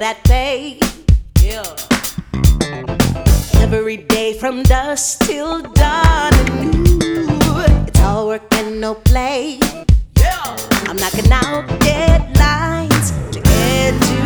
that pay. Yeah. Every day from dusk till dawn, and it's all work and no play. Yeah. I'm knocking out deadlines to get to